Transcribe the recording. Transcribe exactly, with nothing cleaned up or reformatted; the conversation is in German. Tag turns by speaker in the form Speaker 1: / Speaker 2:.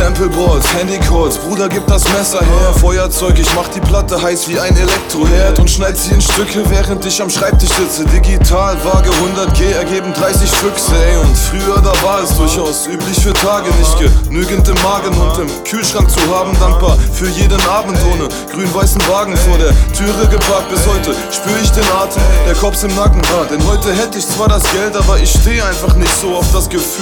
Speaker 1: Tempelballs, Handycalls, Bruder gib das Messer her. Feuerzeug, ich mach die Platte heiß wie ein Elektroherd und schneid sie in Stücke, während ich am Schreibtisch sitze. Digital, Waage hundert G ergeben dreißig Füchse, ey. Und früher, da war es durchaus üblich für Tage, nicht genügend im Magen und im Kühlschrank zu haben. Dankbar für jeden Abend ohne grün-weißen Wagen vor der Türe geparkt. Bis heute spür ich den Atem, der Kopf im Nacken. Ah, denn heute hätte ich zwar das Geld, aber ich steh einfach nicht so auf das Gefühl.